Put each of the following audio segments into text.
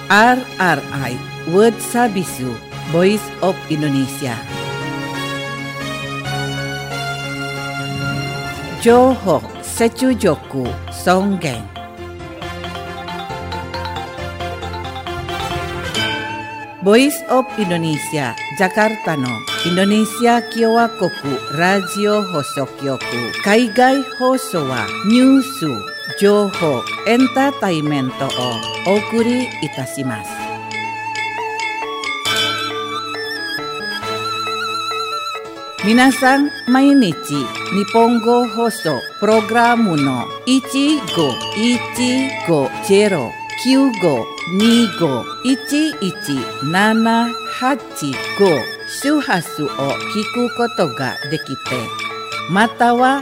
RRI World Sabisu Voice of Indonesia. Johok Secujoku Songgeng. Voice of Indonesia Jakarta no Indonesia Kyowa Koku Radio Hosokyoku Kaigai Hoso wa Nyusu Johok Entertainmento o Okuri Itashimasu. Minasan mainichi Nihongo Hoso Programu no 15-15-95-11-785 周波数を聞くことができて、または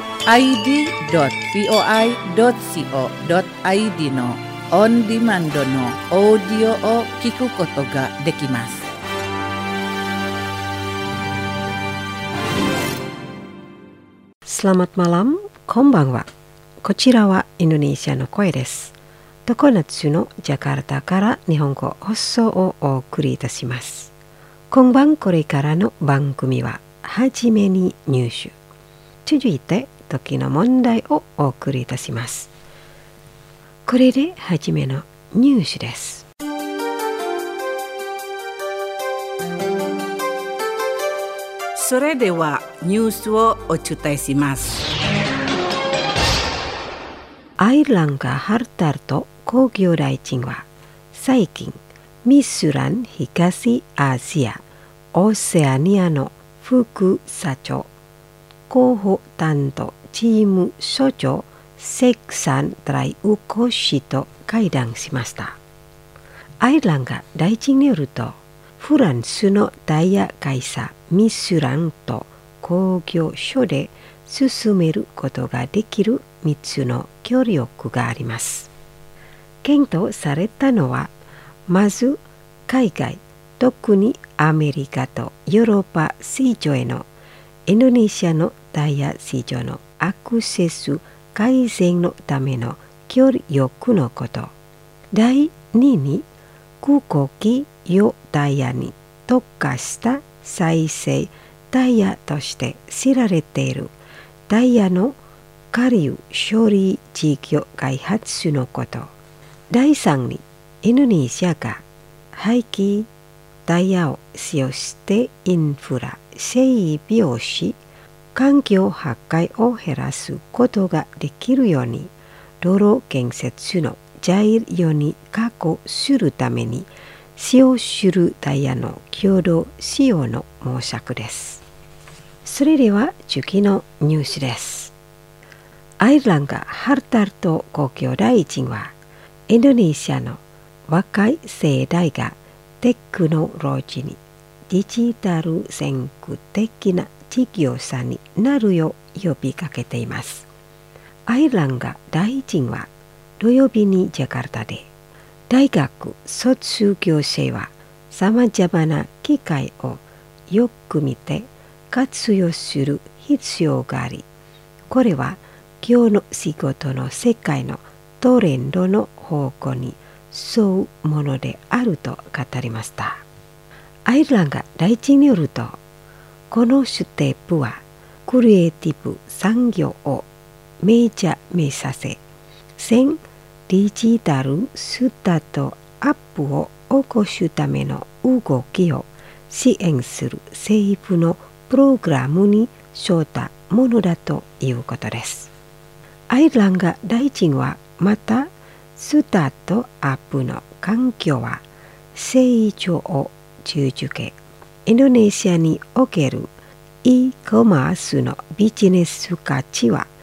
id.voi.co.id のオンディマンドのオーディオを聞くことができます。 Selamat malam, konbanwa. こちらはインドネシアの声です。常夏のジャカルタから日本語放送をお送りいたします。今晩これからの番組ははじめに入手。続いて時の問題をお送りいたします。これではじめの入手です。 それではニュースをお伝えします。 Airlangga Hartarto 工業大臣は最近ミスュラン東アジアオセアニアの副社長広報担当チーム所長セクサン・トライウコ氏と会談しました。アイルランガ大臣によるとフランスのダイヤ会社ミスュランと工業所で進めることができる3つの協力があります。検討されたのはまず海外特にアメリカとヨーロッパ市場へのインドネシアのダイヤ市場のアクセス改善のための協力のこと。第2に空港機用ダイヤに特化した再生ダイヤとして知られているダイヤの下流処理事業開発のこと。第3にインドネシアが廃棄ダイヤを使用してインフラ整備をし環境破壊を減らすことができるように道路建設の材料に確保するために使用するダイヤの共同使用の模索です。それでは次のニュースです。アイルランガ・ハルタルト公共大臣はインドネシアの若い世代がテクノロジーにデジタル先駆的な事業者になるよう呼びかけています。アイルランガ大臣は土曜日にジャカルタで大学卒業生はさまざまな機会をよく見て活用する必要があり、これは今日の仕事の世界のトレンドの方向に沿うものであると語りました。アイルランガ大臣によると、このステップはクリエイティブ産業をメジャー目させ、デジタルスタートアップを起こすための動きを支援する政府のプログラムに沿ったものだということです。アイルランガ大臣はまたスタートアップの環境は成長を続け、インドネシアにおける e コマースのビジネス価値は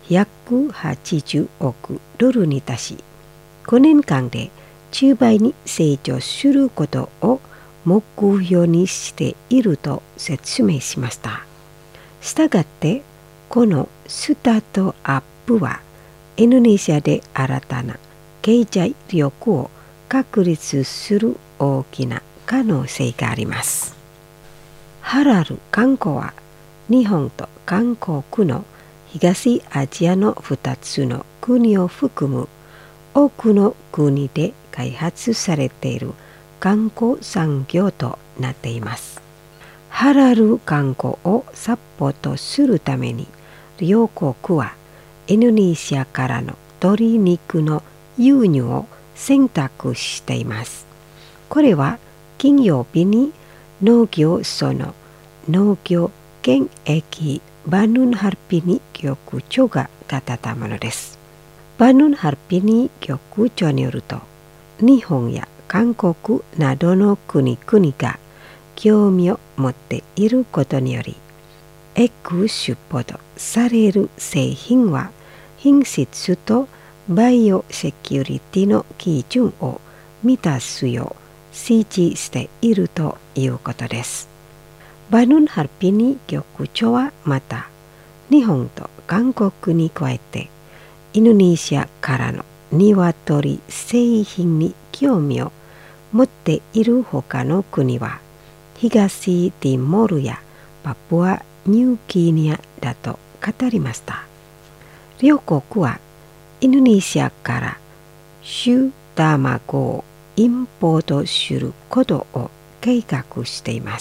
180億ドルに達し、5年間で10倍に成長することを目標にしていると説明しました。したがって、このスタートアップはインドネシアで新たな経済力を確立する大きな可能性があります。ハラル観光は日本と韓国の東アジアの2つの国を含む多くの国で開発されている観光産業となっています。ハラル観光をサポートするために両国はインドネシアからの鶏肉の輸入を選択しています。これは金曜日に農業省の農業現役バヌンハルピニ局長が語ったものです。バヌンハルピニ局長によると、日本や韓国などの国々が興味を持っていることにより、エクスポートされる製品は品質とバイオセキュリティの基準を満たすよう指示しているということです。バヌンハルピニ局長はまた、日本と韓国に加えてインドネシアからの鶏製品に興味を持っている他の国は東ティモールやパプアニューギニアだと語りました。両国はインドネシアから種卵をインポートすることを計画しています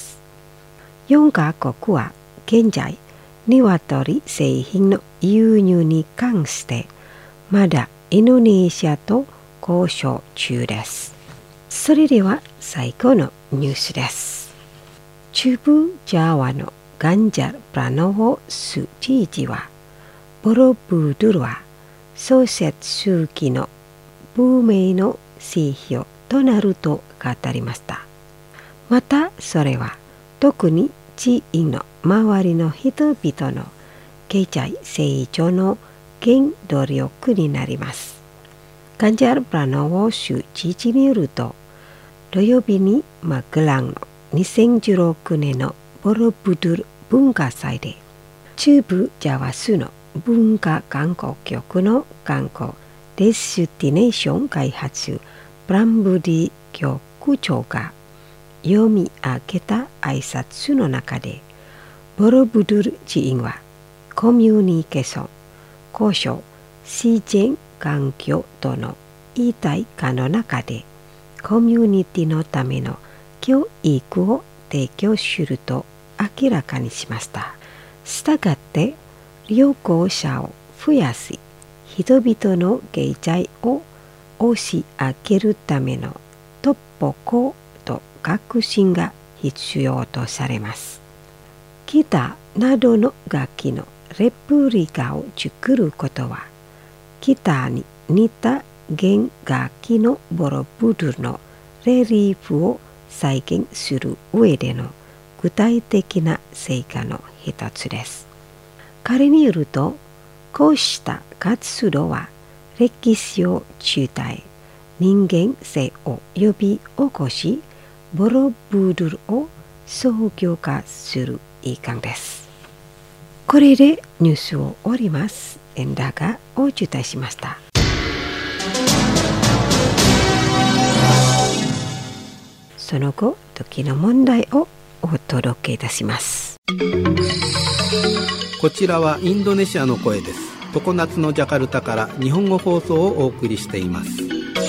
。4カ国は現在鶏製品の輸入に関してまだインドネシアと交渉中です。それでは最後のニュースです。中部ジャワのガンジャル・プラノボス知事は、ボロブドゥルは創設初期の亡命の指標となると語りました。またそれは特に地域の周りの人々の経済成長の原動力になります。ガンジャル・プラノボス知事によると、土曜日にマグランの2016年のボロブドゥル文化祭で、中部ジャワ州の文化観光局の観光デスティネーション開発プランブディ局長が読み上げた挨拶の中で、ボロブドゥル寺院はコミュニケーション、交渉、自然環境との一体化の中でコミュニティのための教育を提供すると明らかにしました。したがって旅行者を増やし、人々の経済を押し上げるための突破口と革新が必要とされます。ギターなどの楽器のレプリカを作ることは、ギターに似た弦楽器のボロブドゥルのレリーフを再現する上での具体的な成果の一つです。彼によると、こうした活動は歴史を伝え、人間性を呼び起こし、ボロブドゥルを創業化する一環です。これでニュースを終わります。エンダがお伝えしました。その後、時の問題をお届けいたします。 こちらはインドネシアの声です。常夏のジャカルタから日本語放送をお送りしています。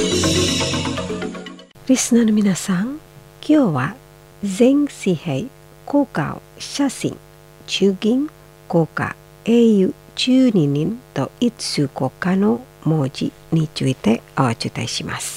リスナーの皆さん、今日は全紙幣硬貨を写真、中銀硬貨英雄12人と一数硬貨の文字についてお伝えします。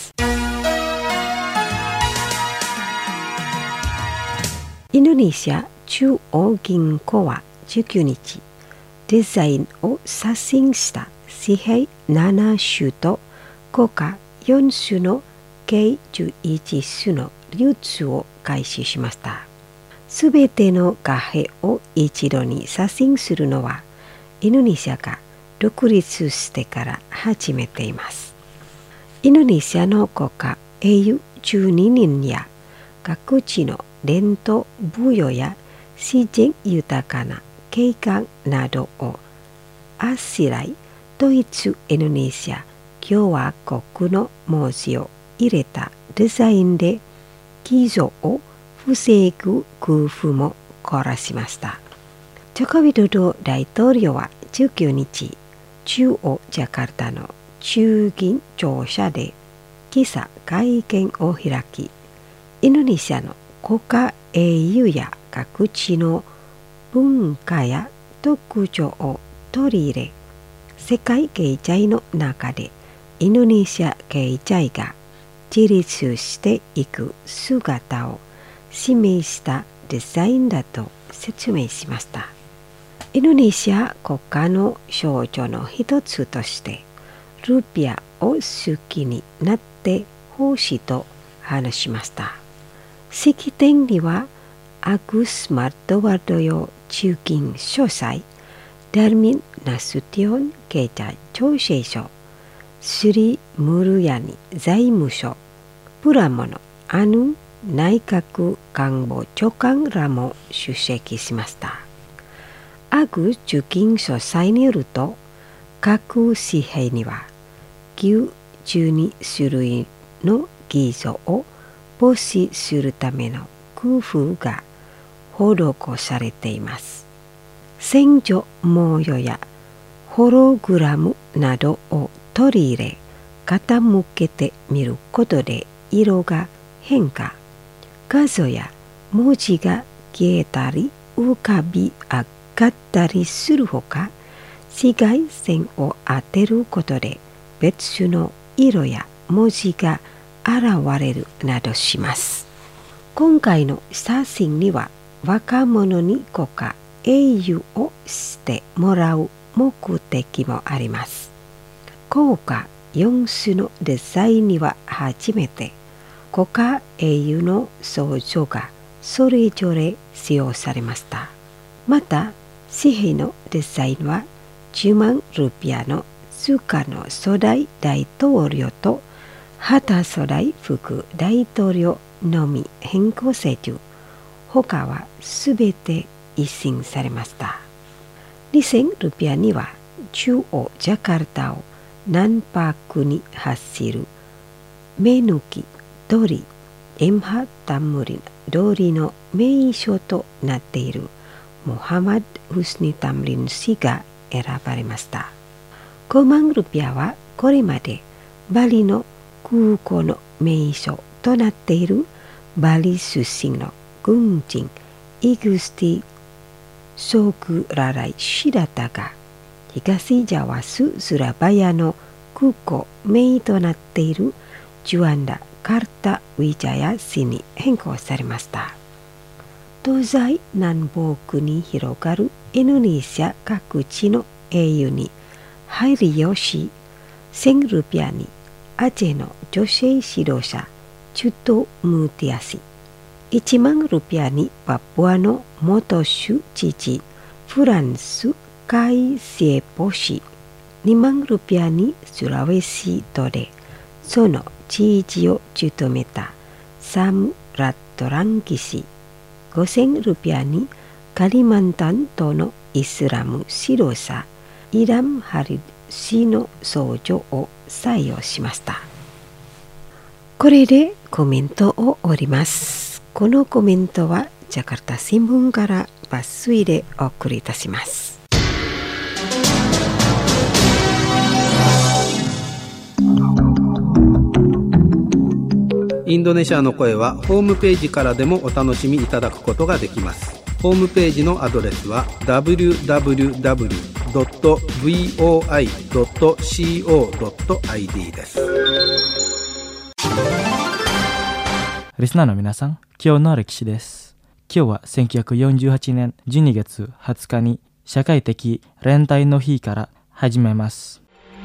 インドネシア中央銀行は19日、デザインを刷新した紙幣7種と硬貨4種の計11種の流通を開始しました。すべての貨幣を一度に刷新するのは、インドネシアが独立してから始めています。インドネシアの硬貨英雄12人や各地の伝統舞踊や自然豊かな景観などをあしらい、ドイツインドネシア共和国の文字を入れたデザインで偽造を防ぐ工夫も凝らしました。ジョコビドド大統領は19日、中央ジャカルタの中銀庁舎で記者会見を開き、インドネシアの国家英雄や各地の文化や特徴を取り入れ、世界経済の中でインドネシア経済が自立していく姿を示したデザインだと説明しました。インドネシア国家の象徴の一つとしてルピアを好きになってほしいと話しました。式典にはアグス・マルドワルドヨ中金総裁、ダルミン・ナスティオン経済調整所、スリ・ムルヤニ財務省、プラモのアヌ内閣官房長官らも出席しました。アグ中金総裁によると、各紙幣には12種類の偽造を防止するための工夫が施されています。戦場模様やホログラムなどを取り入れ、傾けてみることで色が変化、画像や文字が消えたり浮かび上がったりするほか、紫外線を当てることで別の色や文字が現れるなどします。今回の写真には若者に国家英雄をしてもらう目的もあります。国家4種のデザインには初めて国家英雄の肖像がそれぞれ使用されました。また紙幣のデザインは10万ルピアの通貨の初代大統領と旗初代副大統領のみ変更せず、他はすべて一新されました。2000ルピアには中央ジャカルタを南北に走る目抜き通り、エムハ・タムリン通りの名所となっているモハマド・フスニ・タムリン氏が選ばれました。5万ルピアはこれまでバリの空港の名所となっているバリ出身の軍人イグスティ・ソクラライ氏だったが、東ジャワス・スラバヤの空港名となっているジュアンダ・カルタ・ウィジャヤ氏に変更されました。東西南北に広がるインドネシア各地の英雄に配慮し、1000ルピアにアジェの女性指導者チュト・ムーティア氏、1万ルピアにパプアの元州知事フランス・カイセーポ氏、2万ルピアにスラウェシ島でその知事を務めたサム・ラットランキ氏、5000ルピアにカリマンタン島のイスラム指導者イラム・ハリド氏の肖像を採用しました。これでコメントを終わります。このコメントはジャカルタ新聞から抜粋でお送りいたします。 インドネシアの声はホームページからでもお楽しみいただくことができます。ホームページのアドレスは www.voi.co.id です。 リスナーの皆さん、今日の歴史です。今日は1948年12月20日に社会的連帯の日から始めます。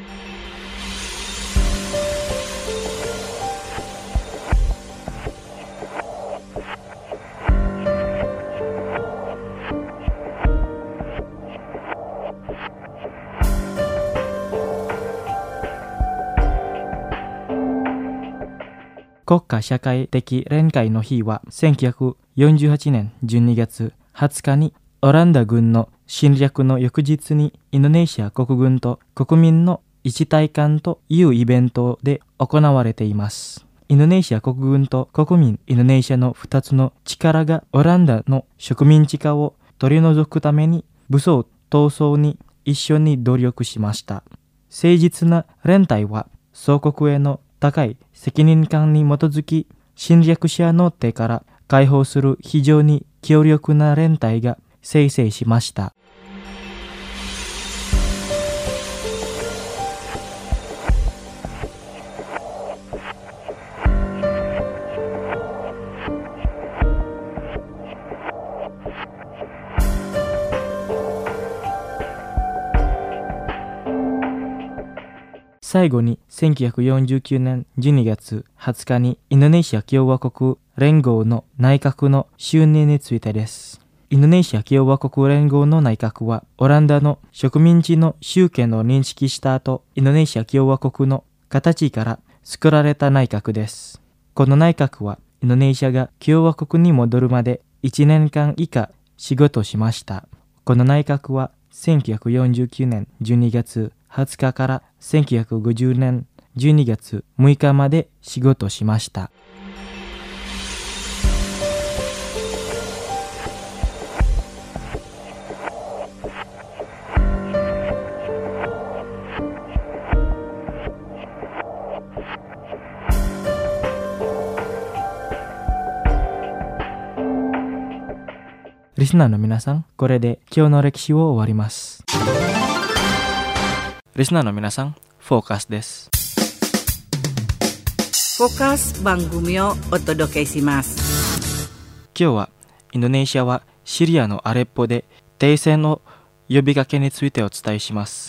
国家社会的連帯の日は1948年12月20日にオランダ軍の侵略の翌日にインドネシア国軍と国民の一体感というイベントで行われています。インドネシア国軍と国民インドネシアの2つの力がオランダの植民地化を取り除くために武装闘争に一緒に努力しました。誠実な連帯は祖国への高い責任感に基づき侵略者の手から解放する非常に強力な連隊が生成しました。最後に1949年12月20日にインドネシア共和国連合の内閣の就任についてです。インドネシア共和国連合の内閣はオランダの植民地の主権を認識した後、インドネシア共和国の形から作られた内閣です。この内閣はインドネシアが共和国に戻るまで1年間以下仕事しました。この内閣は1949年12月20日から1950年12月6日まで仕事しました。リスナーの皆さん、これで今日の歴史を終わります。リスナーの皆さん、フォーカスです。 フォーカス番組をお届けします。 今日はインドネシアはシリアのアレッポで停戦の呼びかけについてお伝えします。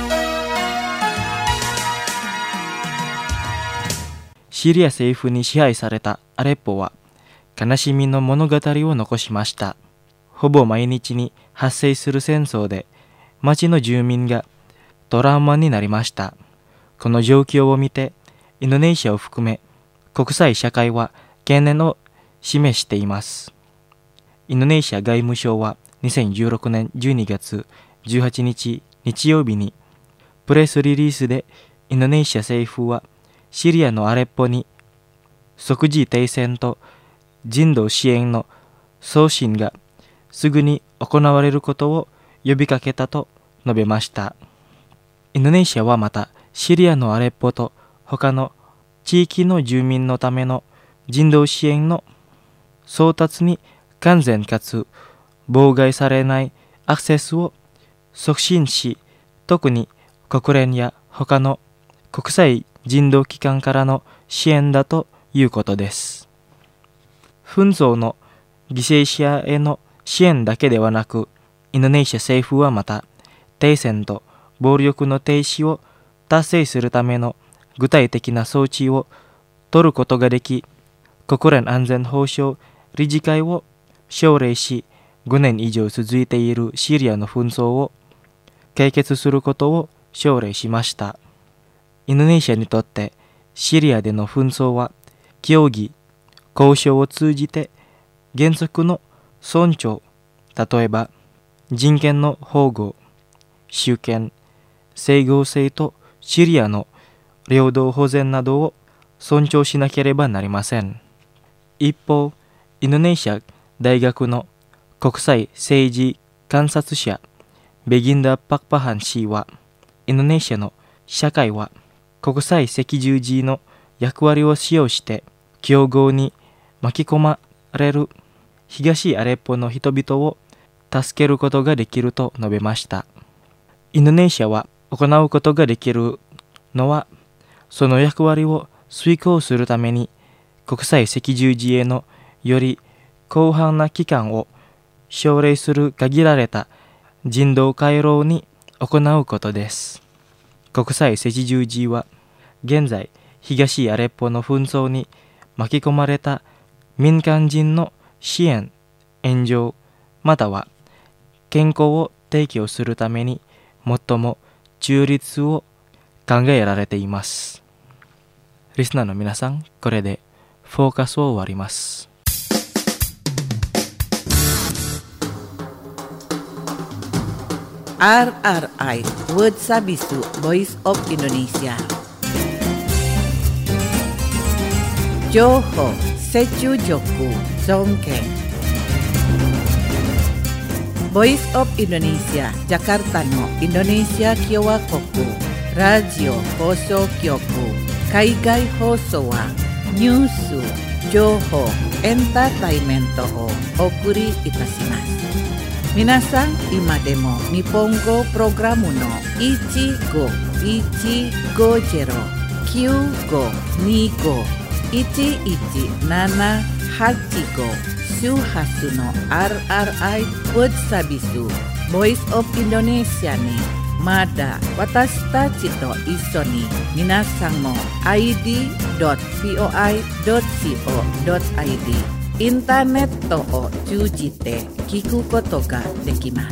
シリア政府に支配されたアレッポは悲しみの物語を残しました。ほぼ毎日に発生する戦争で町の住民がトラウマになりました。この状況を見てインドネシアを含め国際社会は懸念を示しています。インドネシア外務省は2016年12月18日日曜日にプレスリリースでインドネシア政府はシリアのアレッポに即時停戦と人道支援の送信がすぐに行われることを呼びかけたと述べました。インドネシアはまたシリアのアレッポと他の地域の住民のための人道支援の送達に完全かつ妨害されないアクセスを促進し、特に国連や他の国際人道機関からの支援だということです。紛争の犠牲者への支援だけではなく、インドネシア政府はまた停戦と暴力の停止を達成するための具体的な措置を取ることができ、国連安全保障理事会を奨励し、5年以上続いているシリアの紛争を解決することを奨励しました。インドネシアにとってシリアでの紛争は協議、交渉を通じて原則の尊重、例えば人権の保護、主権、整合性とシリアの領土保全などを尊重しなければなりません。一方、インドネシア大学の国際政治観察者ベギンダ・パクパハン氏は、インドネシアの社会は国際赤十字の役割を使用して競合に巻き込まれる東アレッポの人々を助けることができると述べました。インドネシアは行うことができるのは、その役割を遂行するために国際赤十字へのより広範な機関を奨励する限られた人道回廊に行うことです。国際赤十字は現在東アレッポの紛争に巻き込まれた民間人の支援、援助、または健康を提供するために最も中立を考えられています。リスナーの皆さん、これでフォーカスを終わります。 RRI Word Sabisu Voice of Indonesia 情報、接中力、尊敬 Voice of Indonesia Jakarta のインドネシア共和国ラジオ放送局海外放送はニュース、情報、エンターテイメントをお送りいたします。皆さん、今でも日本語プログラムの1515-9525-11-785周波数の RRI World Service Voice of Indonesia にまだ私たちと一緒に皆さんも id.voi.co.id インターネットを通じて聞くことができます。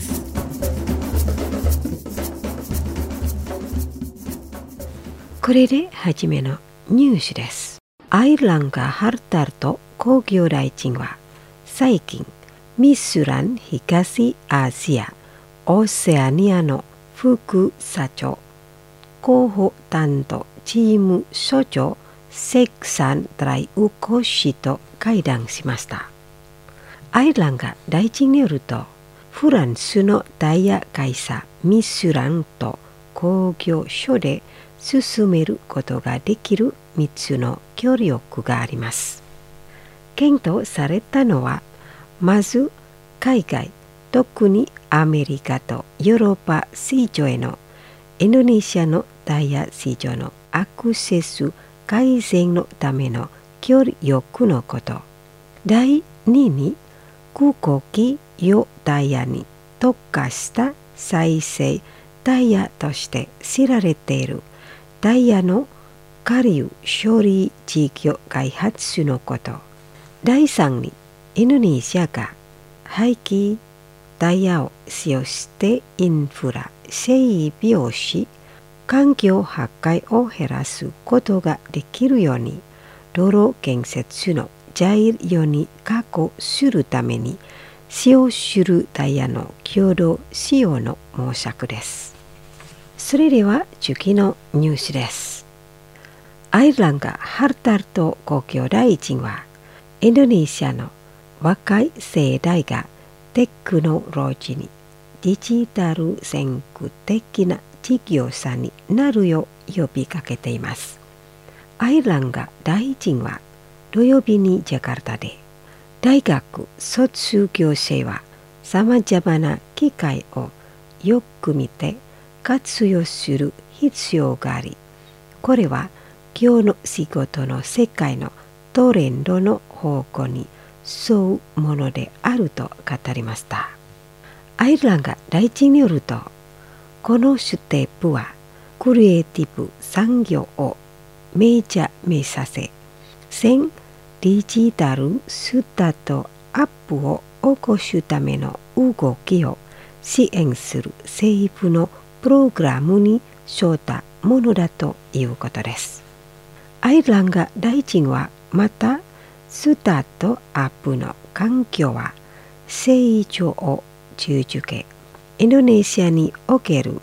これで初めのニュースです。アイルランカ・ハルタルト工業大臣は最近ミスラン東アジアオセアニアの副社長広報担当チーム所長セクサン・トライウコ氏と会談しました。アイルランカ大臣によると、フランスのダイヤ会社ミスランと工業所で進めることができる3つの協力があります。検討されたのは、まず海外、特にアメリカとヨーロッパ市場へのインドネシアのダイヤ市場のアクセス改善のための協力のこと。第2に空港機用ダイヤに特化した再生ダイヤとして知られているダイヤの下流処理事業開発のこと。第3にインドネシアが廃棄ダイヤを使用してインフラ整備をし、環境破壊を減らすことができるように、道路建設の材料に確保するために使用するダイヤの共同使用の模索です。それでは次のニュースです。アイルランカ・ハルタルト工業大臣は、インドネシアの若い世代がテクノロジーにデジタル先駆的な事業者になるよう呼びかけています。アイルランカ大臣は土曜日にジャカルタで、大学卒業生はさまざまな機会をよく見て活用する必要があり、これは今日の仕事の世界のトレンドの方向に沿うものであると語りました。アイルランカ大臣によると、このステップはクリエイティブ産業をメジャー目させ、デジタルスタートアップを起こすための動きを支援する政府のプログラムに沿ったものだということです。アイルランカ大臣はまた、スタートアップの環境は成長を続け、インドネシアにおける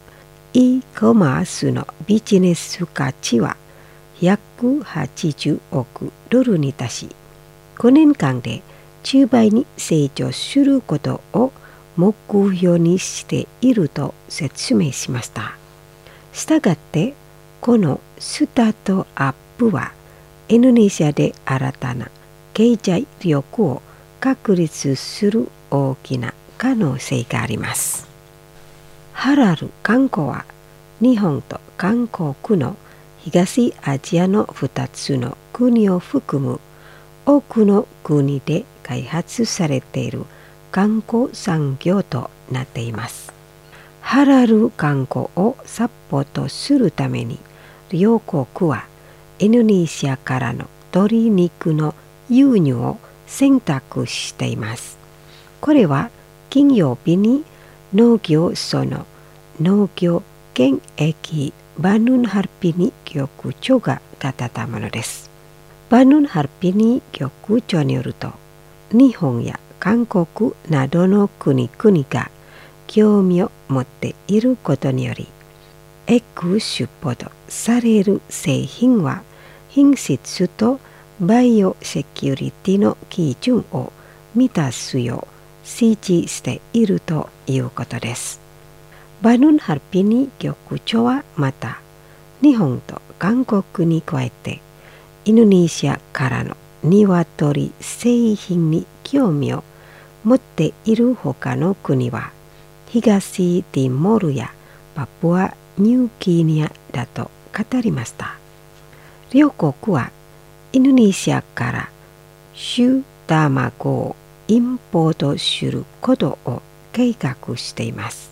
e コマースのビジネス価値は180億ドルに達し、5年間で10倍に成長することを目標にしていると説明しました。したがって、このスタートアップはインドネシアで新たな経済力を確立する大きな可能性があります。ハラル観光は日本と韓国の東アジアの2つの国を含む多くの国で開発されている観光産業となっています。ハラル観光をサポートするために両国はインドネシアからの鶏肉の輸入を選択しています。これは金曜日に農業省の農業検疫バヌンハルピニ局長が語ったものです。バヌンハルピニ局長によると、日本や韓国などの国々が興味を持っていることにより、エクスポートされる製品は品質とバイオセキュリティの基準を満たすよう指示しているということです。バヌンハルピニ局長はまた、 日本と韓国に加えてインドネシアからの鶏製品に興味を持っている他の国は東ティモールやパプアニューギニアだと語りました。両国はインドネシアから種卵をインポートすることを計画しています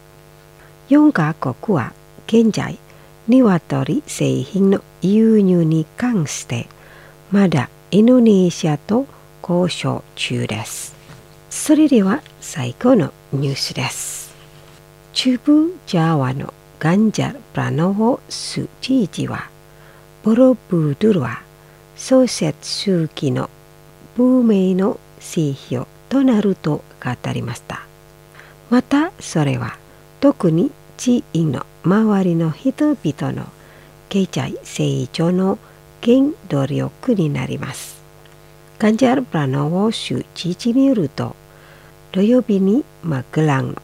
。4カ国は現在鶏製品の輸入に関してまだインドネシアと交渉中です。それでは最後のニュースです。中部ジャワのガンジャル・プラノボス知事はボロブドゥルは創設初期の文明の指標となると語りました。またそれは特に地域の周りの人々の経済成長の原動力になります。ガンジャル・プラノボス知事によると、土曜日にマグランの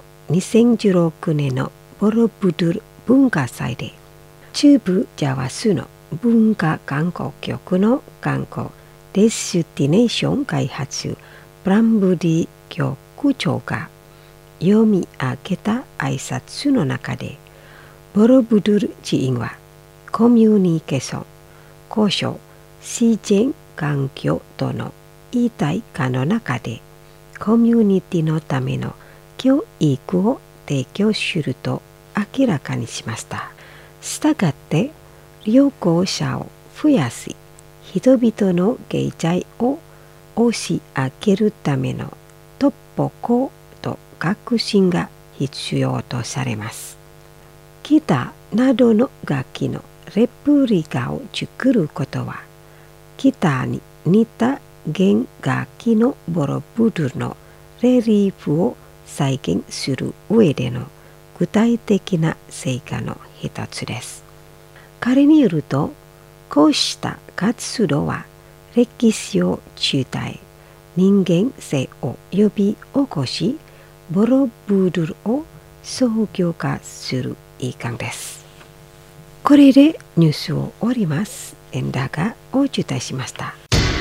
2016年のボロブドゥル文化祭で中部ジャワ州の文化観光局の観光デスティネーション開発プランブディ局長が読み上げた挨拶の中で、ボロブドゥル寺院はコミュニケーション、交渉、自然環境との一体化の中でコミュニティのための教育を提供すると明らかにしました。したがって旅行者を増やし、人々の経済を押し上げるための突破口と革新が必要とされます。ギターなどの楽器のレプリカを作ることは、ギターに似た弦楽器のボロブドゥルのレリーフを再現する上での具体的な成果の一つです。彼によると、こうした活動は歴史を伝え、人間性を呼び起こし、ボロブドゥルを創業化する一環です。これでニュースを終わります。エンダがお伝えしました。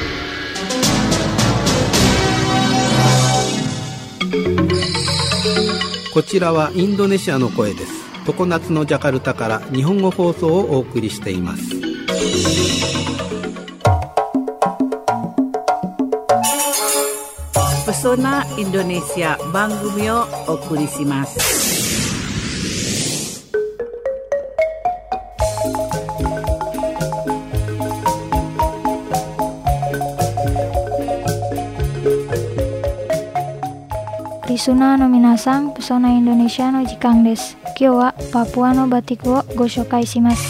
こちらはインドネシアの声です。常夏のジャカルタから日本語放送をお送りしています。 Pesona Indonesia 番組をお送りします。 リスナーの皆さん、Pesona Indonesia の時間です。今日はパプアのバティクをご紹介します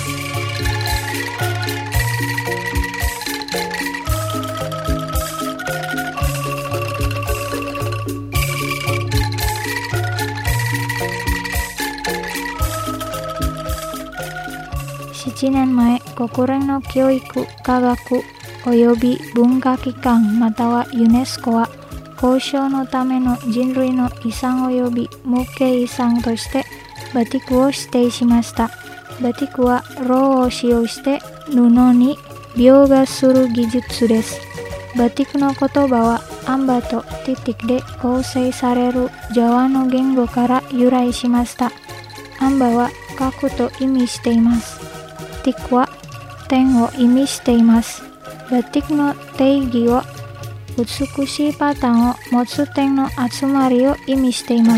。7年前、国連の教育、科学および文化機関またはユネスコは交渉のための人類の遺産および無形遺産としてバティクを指定しました。バティクはろうを使用して布に描画する技術です。バティクの言葉はアンバとティティクで構成されるジャワの言語から由来しました。アンバは核と意味しています。ティクは点を意味しています。バティクの定義は美しいパターンを持つ点の集まりを意味しています。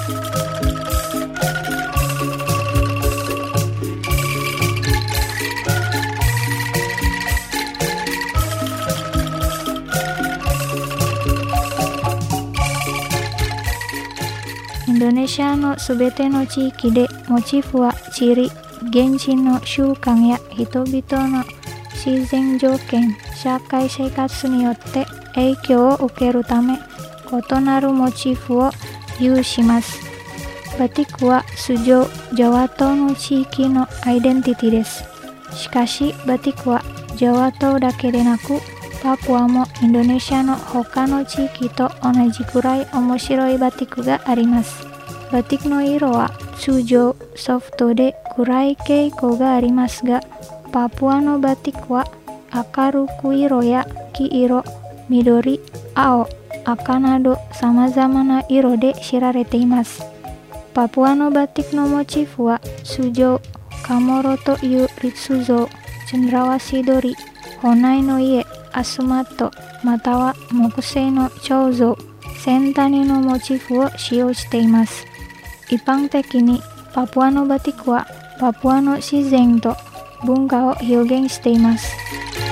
インドネシアのすべての地域でモチーフは地理、現地の習慣や人々の自然条件、社会生活によって影響を受けるため異なるモチーフを有します。バティクは通常ジャワ島の地域のアイデンティティです。しかしバティクはジャワ島だけでなくパプアもインドネシアの他の地域と同じくらい面白いバティクがあります。バティクの色は通常ソフトで暗い傾向がありますが、パプアのバティックは明るく色や黄色、緑、青、赤など様々な色で知られています。パプアのバティックのモチーフは通常カモロという立像、チェンラワシドリ、本来の家、アスマット、または木製の彫像、センタニのモチーフを使用しています。一般的にパプアのバティックはパプアの自然と文化を表現しています。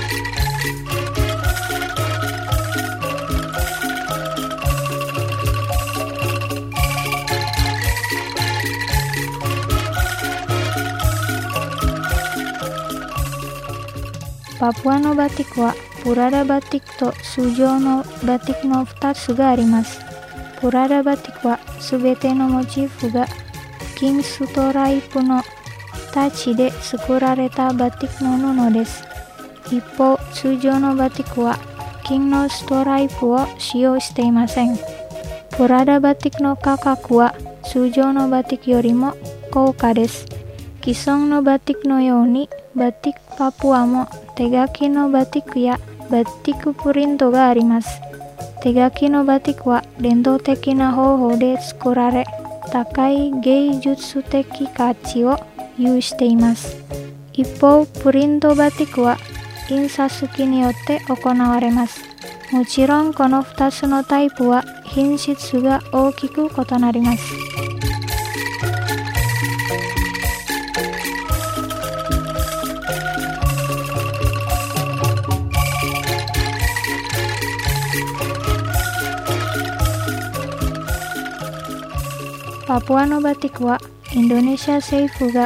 パプアのバティックはプラダバティックと通常のバティックの2つがあります。プラダバティックはすべてのモチーフが金ストライプのタッチで作られたバティックの布です。一方、通常のバティックは金のストライプを使用していません。プラダバティックの価格は通常のバティックよりも高価です。既存のバティックのようにバティックパプアも手書きのバティックやバティックプリントがあります。手書きのバティックは伝統的な方法で作られ、高い芸術的価値を有しています。一方、プリントバティックは印刷機によって行われます。もちろんこの2つのタイプは品質が大きく異なります。パプアのバティックはインドネシア政府が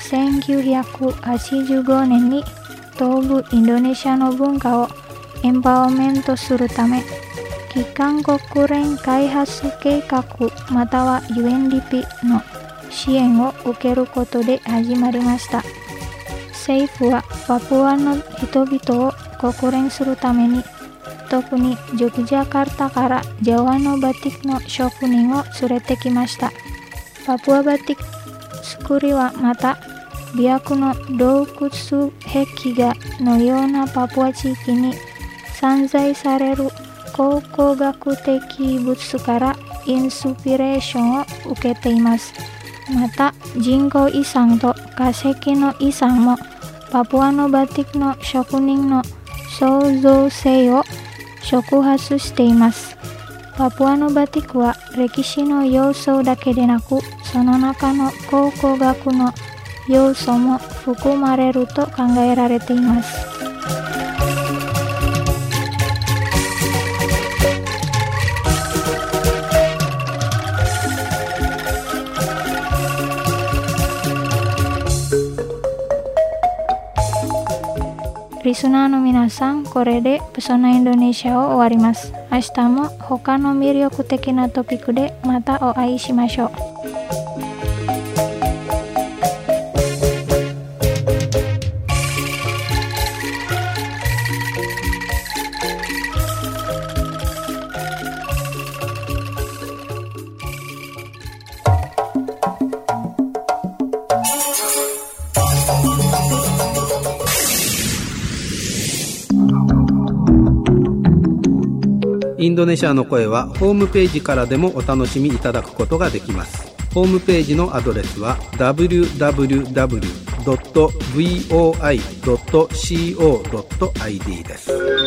1985年に東部インドネシアの文化をエンパワーメントするため、機関国連開発計画または UNDP の支援を受けることで始まりました。政府はパプアの人々を国連するために、特にジョグジャカルタからジャワのバティックの職人を連れてきました。パプアバティック作りはまた、琵琶湖の洞窟壁画のようなパプア地域に散在される考古学的物からインスピレーションを受けています。また、人工遺産と化石の遺産もパプアのバティックの職人の創造性を触発しています。パプアのバティックは歴史の要素だけでなく、その中の考古学の要素も含まれると考えられています。リスナーの皆さん、これでペソナインドネシアを終わります。明日も他の魅力的なトピックでまたお会いしましょう。 インドネシアの声はホームページからでもお楽しみいただくことができます。ホームページのアドレスは www.voi.co.id です。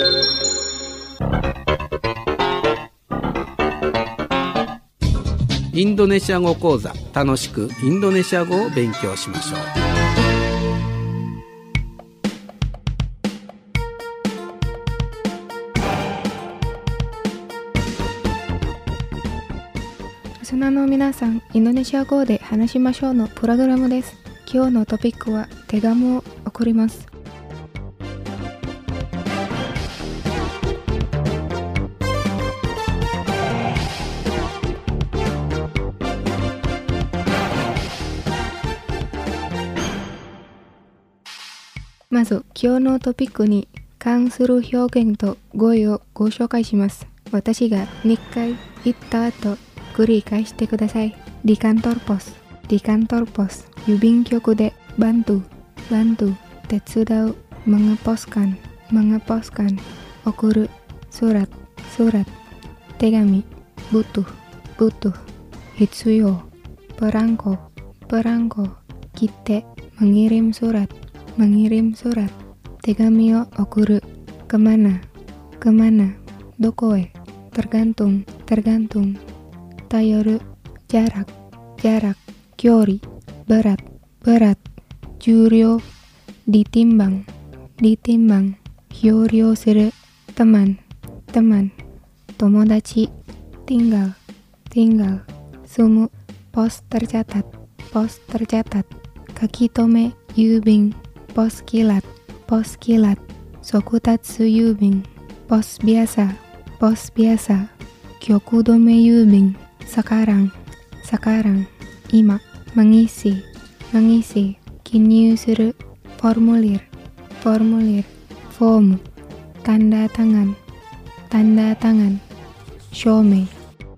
インドネシア語講座、楽しくインドネシア語を勉強しましょう。 リスナーの皆さん、インドネシア語で話しましょうのプログラムです。今日のトピックは手紙を送ります。まず、今日のトピックに関する表現と語彙をご紹介します。私が2回言った後、繰り返してください。Di kantor pos. di kantor pos, yubinkyoku de bantu, tetsudau, mengeposkan, okuru, surat, tegami, butuh, hitsuyo, perangko, kite, mengirim surat, tegami o okuru, kemana, dokoe, tergantung, tayoru, jarak, kyori, berat, juryo, ditimbang, hyoryo suru, teman, tomodachi, tinggal, sumu, pos tercatat, kakitome, yubing, pos kilat, sokutatsu yubing, pos biasa, kyokudome yubing, sekarang, ima, mengisi, kinyu suru, formulir, form, tanda tangan, shomei.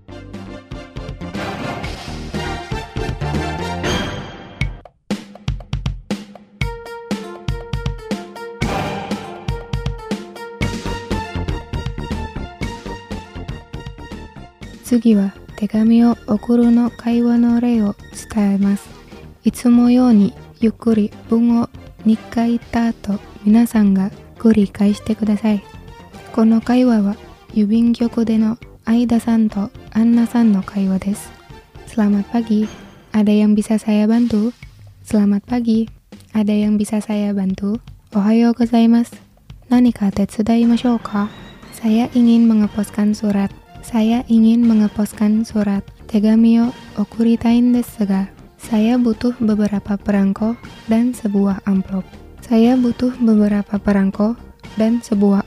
Tsugi wa tegami o okuru no kaiwa no rei o tsutaemasu. Itsumo you ni yukkuri bun o nikkai itta ato minasan ga kurikai shite kudasai. Kono kaiwa wa yubinkyoku de no Aida-san to Anna-san no kaiwa desu. Selamat pagi, ada yang bisa saya bantu? Selamat pagi, ada yang bisa saya bantu? Ohayo gozaimasu. Nanika tetsudaimashou ka? Saya ingin mengeposkan surat. Tegami o okuritain desu ga. Saya butuh beberapa perangko dan sebuah amplop. Saya butuh beberapa perangko dan sebuah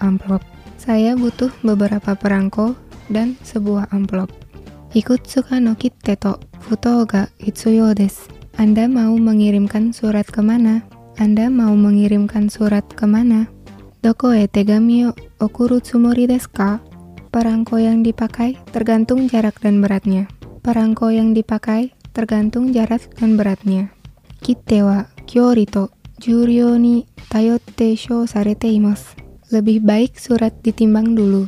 amplop. Ikutsuka no kitte to futou ga hitsuyou desu. Anda mau mengirimkan surat kemana? Doko e tegami o okuru tsumori desu ka? Perangko yang dipakai tergantung jarak dan beratnya. Kitte wa kyori to juryo ni tayotte shou sarete imasu. Lebih baik surat ditimbang dulu.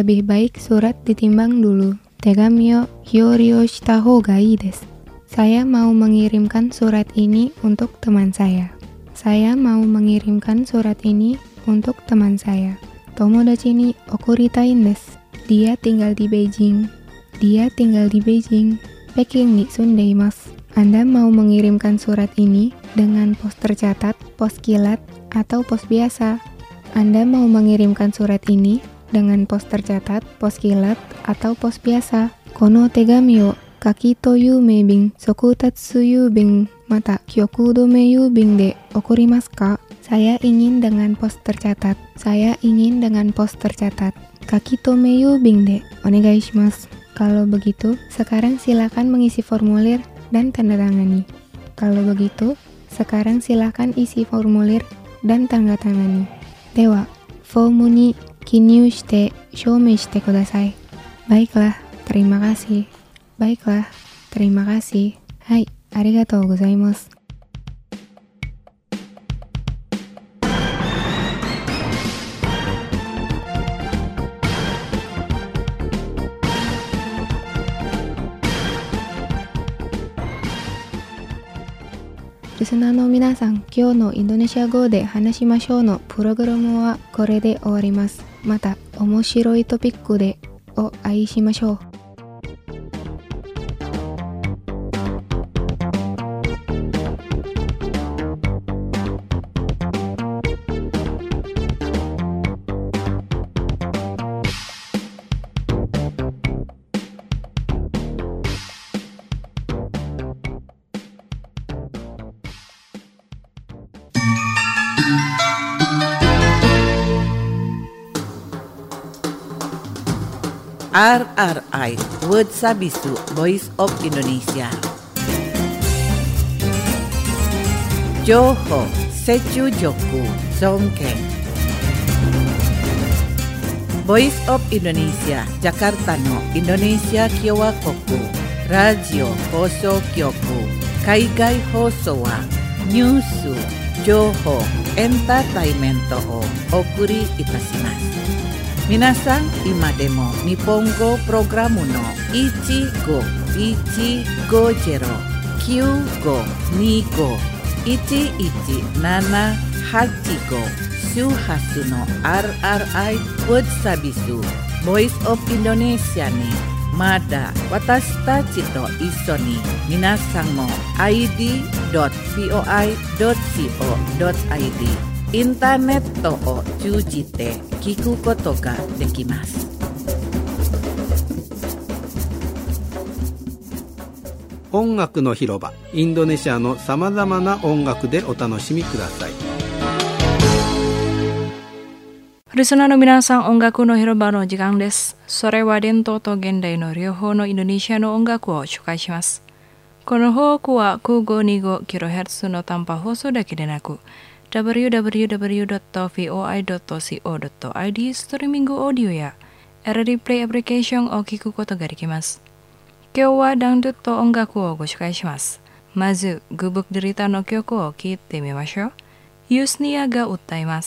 Tegami o hyori o shita hou ga ii desu. Saya mau mengirimkan surat ini untuk teman saya. Tomodachi ni okuritain desu. Dia tinggal di Beijing. Peking ni sundeimasu. Anda mau mengirimkan surat ini dengan pos tercatat, pos kilat, atau pos biasa? Kono tegami o kaki to yumei sokutatsu yubing mata kyokudome yubing de okurimasu ka? Saya ingin dengan pos tercatat. Kakitome yubing de onegai shimasu. Kalau begitu, sekarang silakan mengisi formulir dan tanda tangani. Dewa, formu ni kinyu shite shoumei shite kudasai. Baiklah, terima kasih. Hai, arigatou gozaimasu. Listenerの皆さん、今日のインドネシア語で話しましょうのプログラムはこれで終わります。また面白いトピックでお会いしましょう。 RRI Word Sabisu Voice of Indonesia. Joho Sechu Joku Songkeng. Voice of Indonesia Jakarta no Indonesia Kyowa Koku Radio Hoso Kyoku 海外放送はニュース、情報、エンターテイメントをお送りいたします。皆さん今でも日本語プログラムの1515-1525-1178周波数の RRI World Service Voice of Indonesia にまだ私たちと一緒に皆さんも id.voi.co.id インターネットを通じて聞くことができます。 音楽の広場、インドネシアのさまざまな音楽でお楽しみください。 リスナーの皆さん、音楽の広場の時間です。それは伝統と現代の両方のインドネシアの音楽を紹介します。この放送は 925kHz の短波放送だけでなくwww.voi.co.id ストリーミングオーディオや RD プレイアプリケーションを聞くことができます。今日はダンドゥと音楽をご紹介します。まず、グブクデリタの曲を聴いてみましょう。ユスニアが歌います。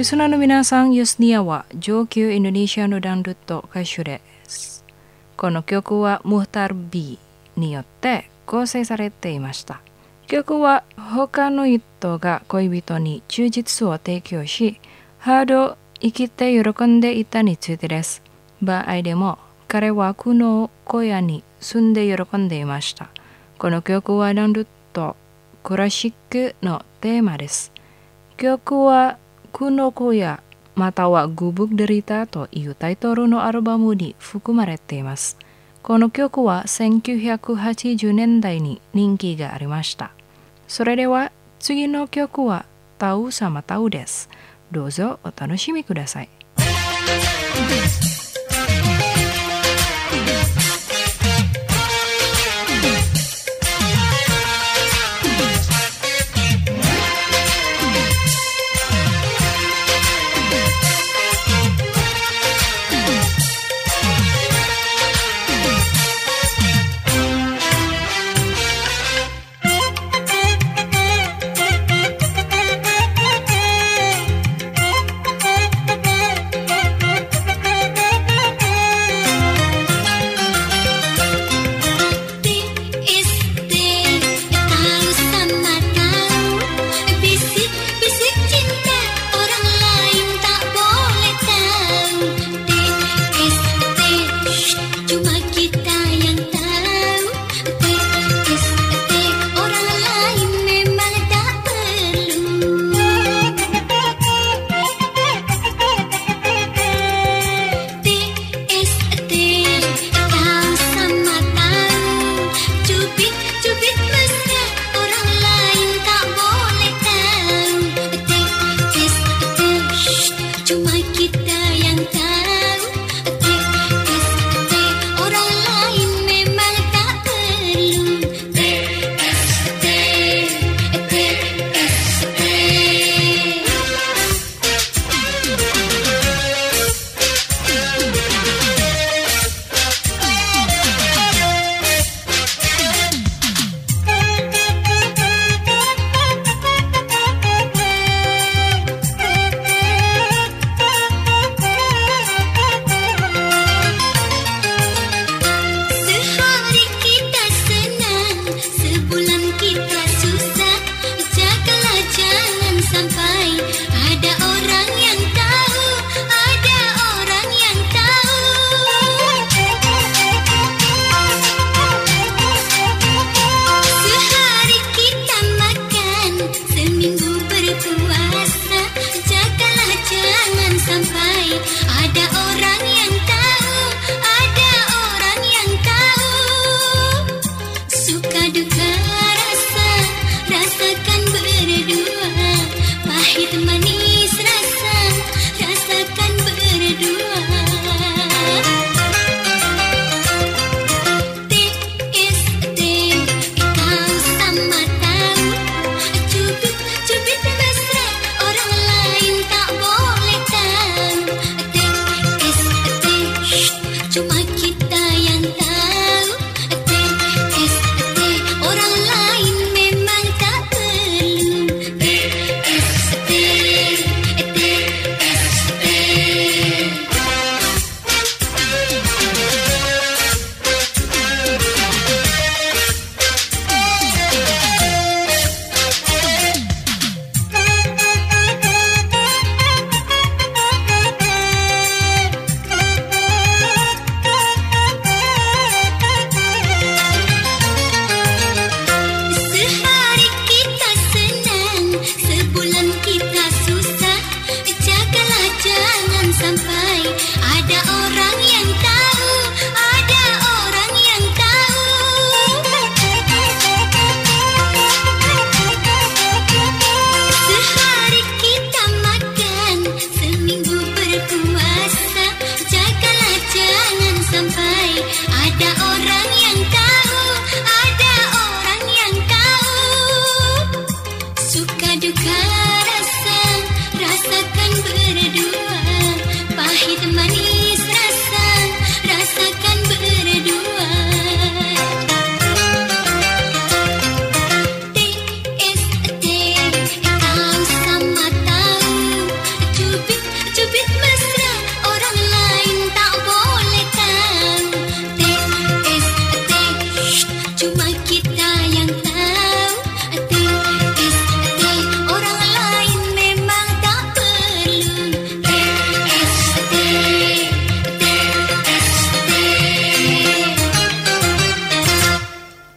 リスナーの皆さん、Yusnia wa Jokyu Indonesia no Dangdut to Kaishu desu。この曲はムフター B によって構成されていました。曲は他の人が恋人に忠実を提供し、ハード生きて喜んでいたについてです。場合でも彼は苦の小屋に住んで喜んでいました。この曲はダンドゥットクラシックのテーマです。曲は苦の小屋またはグブクデリタというタイトルのアルバムに含まれています。この曲は1980年代に人気がありました。それでは次の曲はタウ様タウです。どうぞお楽しみください。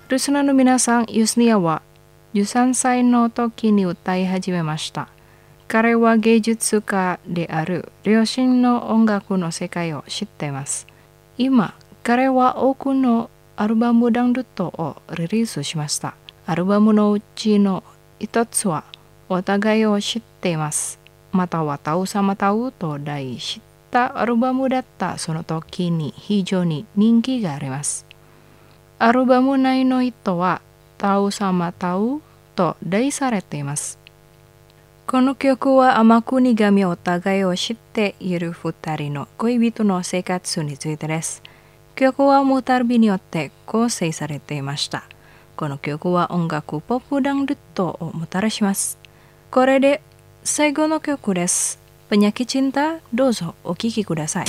リスナーの皆さん、ユスニアは13歳の時に歌い始めました。彼は芸術家である両親の音楽の世界を知っています。今、彼は多くのアルバムダンドゥットをリリースしました。アルバムのうちの一つはお互いを知っています。またはタウ様タウと題したアルバムだったその時に非常に人気があります。アルバム内の人はタウ様タウと題されています。この曲は天国神お互いを知っている二人の恋人の生活についてです。曲はムタルビによって構成されていました。この曲は音楽ポップダンドゥットをもたらします。これで最後の曲です。Penyakit Cinta、どうぞお聴きください。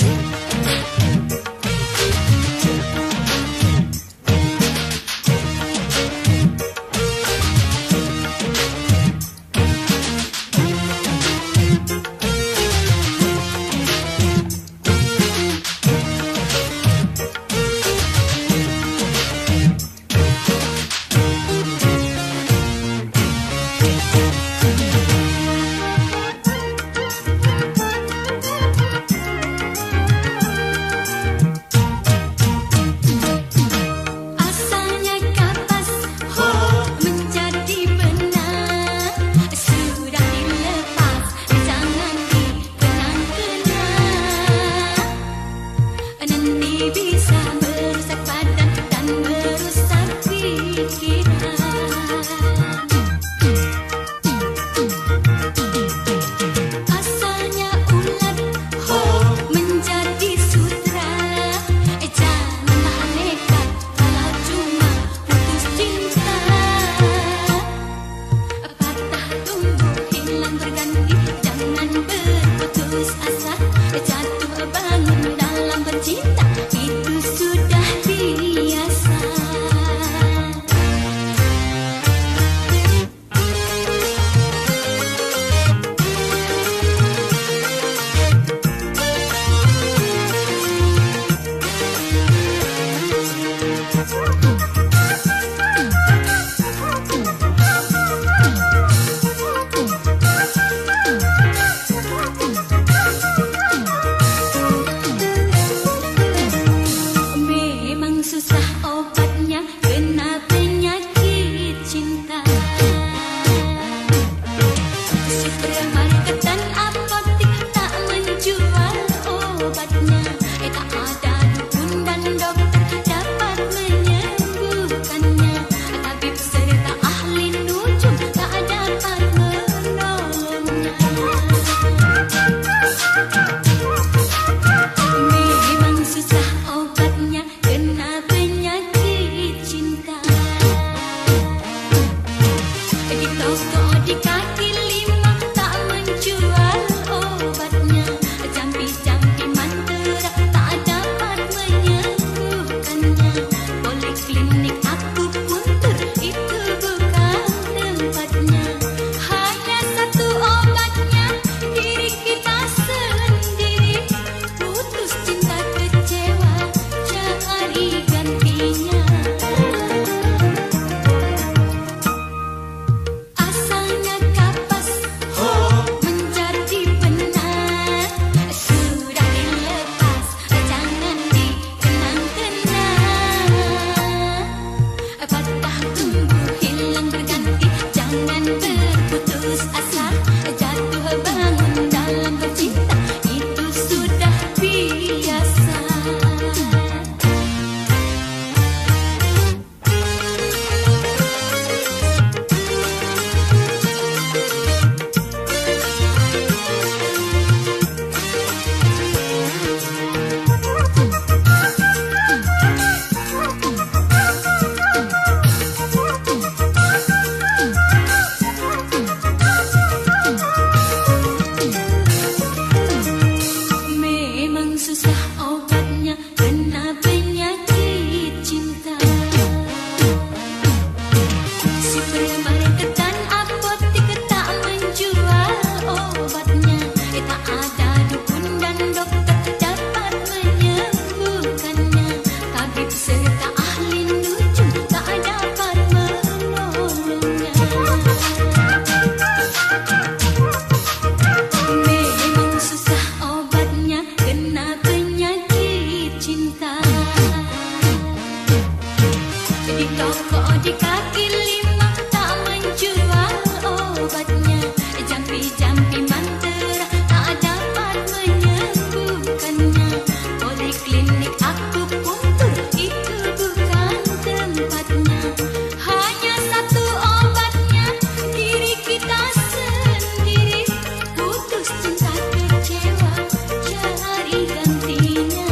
Toko di kaki lima tak menjual obatnya. Jampi-jampi mantra tak dapat menyembuhkannya. Poliklinik akupunktur itu bukan tempatnya. Hanya satu obatnya, diri kita sendiri. Putus cinta kecewa, cari gantinya.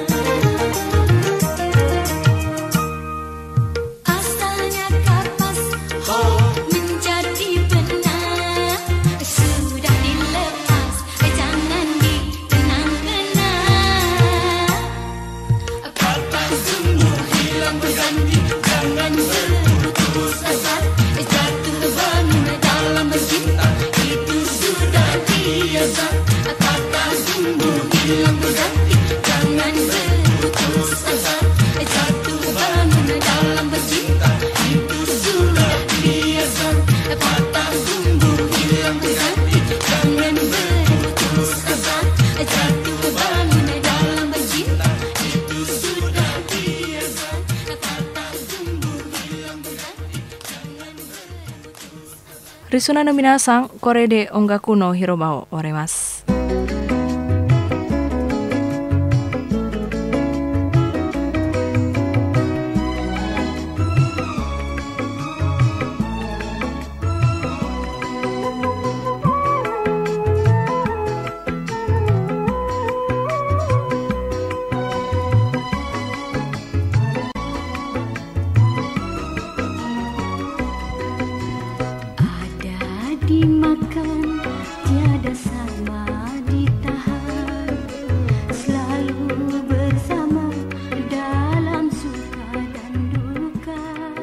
Asalnya kapas menjadi benar. Sudah dilepas, jangan dikenang-kenang. Kata sembuh hilang berganti, jangan berputus asa. Jatuh bangun dalam bercinta, itu sudah biasa. Kata sembuh hilang berganti, jangan berputus asa. Jatuh bangun dalam bercinta, itu sudah biasa. Kata sembuh hilang berganti, jangan berputus asa. Jatuh bangun dalam bercinta, itu sudah biasa. Kata sembuh hilang berganti, jangan berputus. Risuna no minasang, kore de ongaku no hirobao oremasu. Ada dimakan, tiada sama ditahan. Selalu bersama dalam suka dan duka.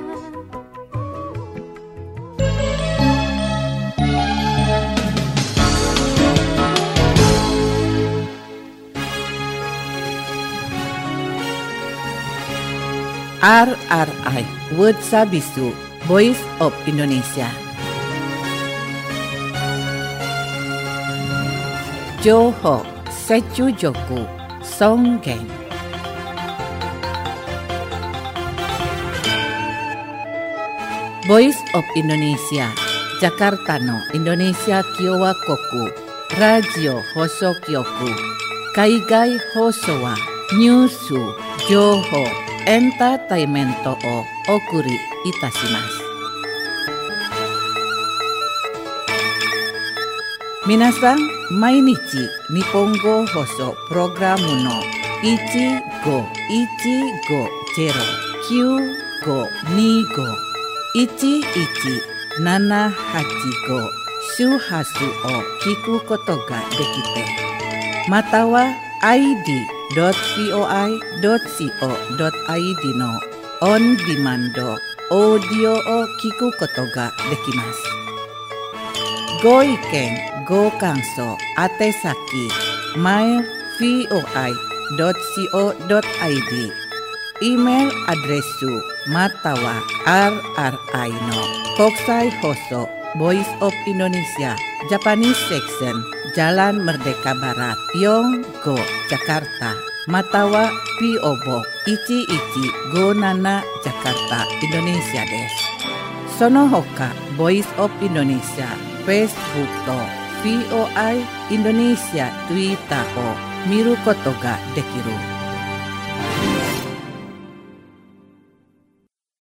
RRI Word Sabisu Voice of Indonesia. Johor Secu Joku Songgeng. Voice of Indonesia Jakarta no Indonesia Kiowa Koku Radio Hoso Kyoku Kaigai Hoso wa Nyusu Johor Entertainment o Okuri Itashimasu. Minasan, mainichi Nihongo Hoso Programu no 1510-9525-11-785 Shuhasu o kiku koto ga dekite. Matawa id.voi.co.id no on demand audio o kiku koto ga dekimasu. Go iken, go kanso, atesaki, mail voi.co.id, email adresu matawa RRI no Kokusai Hoso Voice of Indonesia Japanese Section Jalan Merdeka Barat Yonggo Jakarta matawa PO Box 1157 Jakarta Indonesia desu. Sono hoka Voice of Indonesia Facebook to VOI Indonesia Twitter o miru koto ga dekiru.